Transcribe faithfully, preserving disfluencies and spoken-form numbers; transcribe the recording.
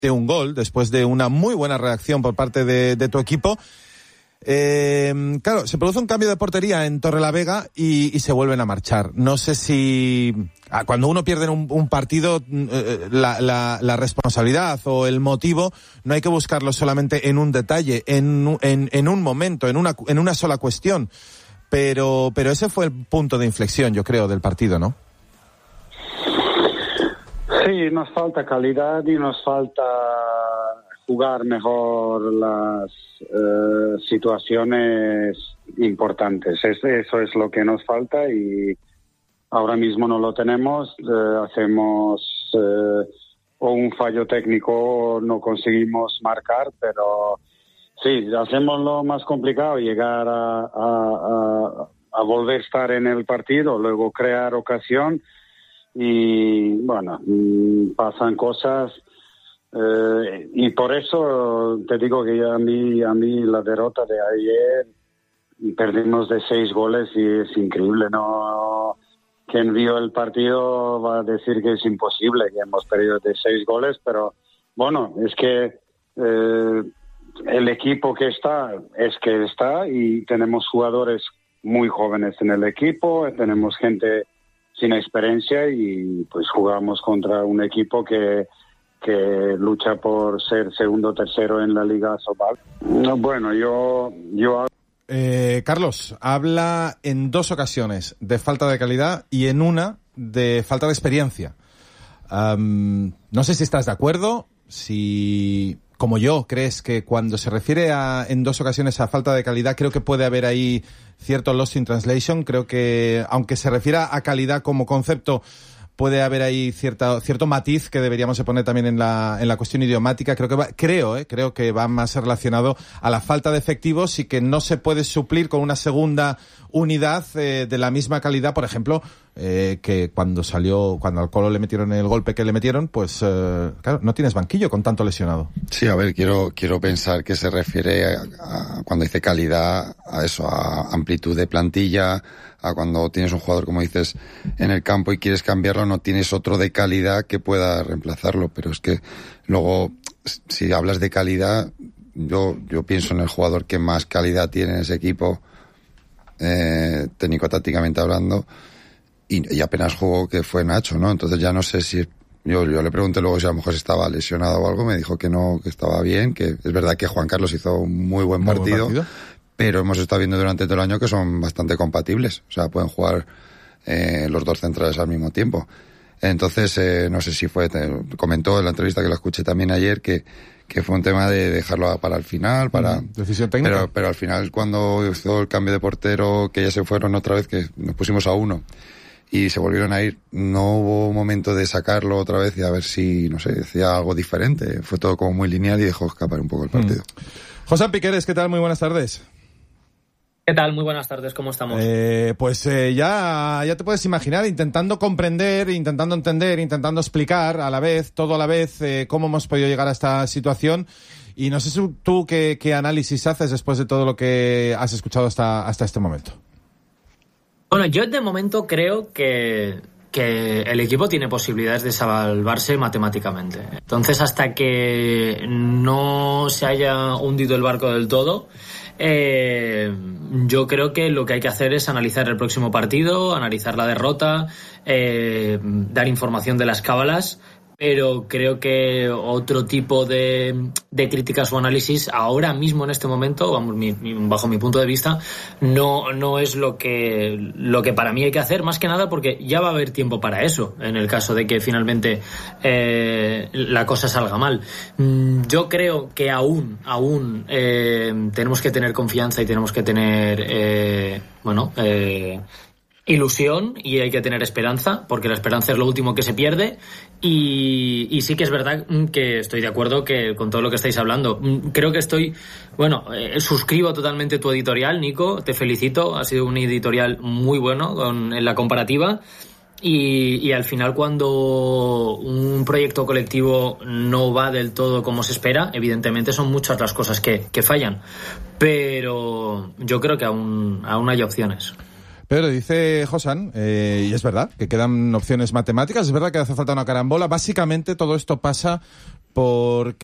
de un gol, después de una muy buena reacción por parte de, de tu equipo. Eh, claro, se produce un cambio de portería en Torrelavega y, y se vuelven a marchar. No sé si cuando uno pierde un, un partido, eh, la, la, la responsabilidad o el motivo no hay que buscarlo solamente en un detalle, en, en, en un momento, en una, en una sola cuestión. Pero, pero ese fue el punto de inflexión, yo creo, del partido, ¿no? Sí, nos falta calidad y nos falta jugar mejor las eh, situaciones importantes. Es, eso es lo que nos falta y ahora mismo no lo tenemos. Eh, hacemos eh, o un fallo técnico o no conseguimos marcar, pero sí, hacemos lo más complicado, llegar a, a, a, a volver a estar en el partido, luego crear ocasión y bueno, pasan cosas. Eh, y por eso te digo que a mí, a mí la derrota de ayer, perdimos de seis goles y es increíble, ¿no? Quien vio el partido va a decir que es imposible, que hemos perdido de seis goles, pero bueno, es que eh, el equipo que está es que está y tenemos jugadores muy jóvenes en el equipo, tenemos gente sin experiencia y pues jugamos contra un equipo que que lucha por ser segundo o tercero en la Liga Sobal. No, bueno, yo... yo... Eh, Carlos, habla en dos ocasiones de falta de calidad y en una de falta de experiencia. Um, no sé si estás de acuerdo, si, como yo, crees que cuando se refiere a, en dos ocasiones a falta de calidad, creo que puede haber ahí cierto lost in translation. Creo que, aunque se refiera a calidad como concepto, puede haber ahí cierta, cierto matiz que deberíamos de poner también en la, en la cuestión idiomática. Creo que va, creo, eh, creo que va más relacionado a la falta de efectivos y que no se puede suplir con una segunda unidad eh, de la misma calidad, por ejemplo, eh, que cuando salió, cuando al Colo le metieron el golpe que le metieron, pues, eh, claro, no tienes banquillo con tanto lesionado. Sí, a ver, quiero, quiero pensar que se refiere a, a cuando dice calidad, a eso, a amplitud de plantilla, a cuando tienes un jugador, como dices, en el campo y quieres cambiarlo, no tienes otro de calidad que pueda reemplazarlo, pero es que luego, si hablas de calidad, yo, yo pienso en el jugador que más calidad tiene en ese equipo, eh, técnico-tácticamente hablando, y, y apenas jugó, que fue Nacho, ¿no? Entonces ya no sé si, yo, yo le pregunté luego si a lo mejor estaba lesionado o algo, me dijo que no, que estaba bien, que es verdad que Juan Carlos hizo un muy buen muy partido, buen partido, pero hemos estado viendo durante todo el año que son bastante compatibles, o sea, pueden jugar eh, los dos centrales al mismo tiempo. Entonces, eh, no sé si fue, te, comentó en la entrevista que la escuché también ayer, que, que fue un tema de dejarlo para el final, para... Decisión técnica. Pero, pero al final, cuando hizo el cambio de portero, que ya se fueron otra vez, que nos pusimos a uno, y se volvieron a ir, no hubo momento de sacarlo otra vez y a ver si, no sé, decía algo diferente. Fue todo como muy lineal y dejó escapar un poco el partido. Mm. José Piqueres, ¿qué tal? Muy buenas tardes. ¿Qué tal? Muy buenas tardes, ¿cómo estamos? Eh, pues eh, ya, ya te puedes imaginar, intentando comprender, intentando entender, intentando explicar a la vez, todo a la vez, eh, cómo hemos podido llegar a esta situación. Y no sé tú qué, qué análisis haces después de todo lo que has escuchado hasta, hasta este momento. Bueno, yo de momento creo que, que el equipo tiene posibilidades de salvarse matemáticamente. Entonces, hasta que no se haya hundido el barco del todo, Eh, yo creo que lo que hay que hacer es analizar el próximo partido, analizar la derrota, eh, dar información de las cábalas, pero creo que otro tipo de, de críticas o análisis ahora mismo en este momento, vamos, mi, mi, bajo mi punto de vista, no, no es lo que, lo que para mí hay que hacer, más que nada porque ya va a haber tiempo para eso, en el caso de que finalmente eh, la cosa salga mal. Yo creo que aún, aún eh, tenemos que tener confianza y tenemos que tener, eh, bueno, eh, ilusión y hay que tener esperanza, porque la esperanza es lo último que se pierde. Y, y sí que es verdad que estoy de acuerdo que con todo lo que estáis hablando. Creo que estoy, bueno, eh, suscribo totalmente tu editorial, Nico, te felicito, ha sido un editorial muy bueno con, en la comparativa. Y, y al final, cuando un proyecto colectivo no va del todo como se espera, evidentemente son muchas las cosas que, que fallan, pero yo creo que aún, aún hay opciones. Pero dice Josan, eh, y es verdad, que quedan opciones matemáticas, es verdad que hace falta una carambola. Básicamente todo esto pasa por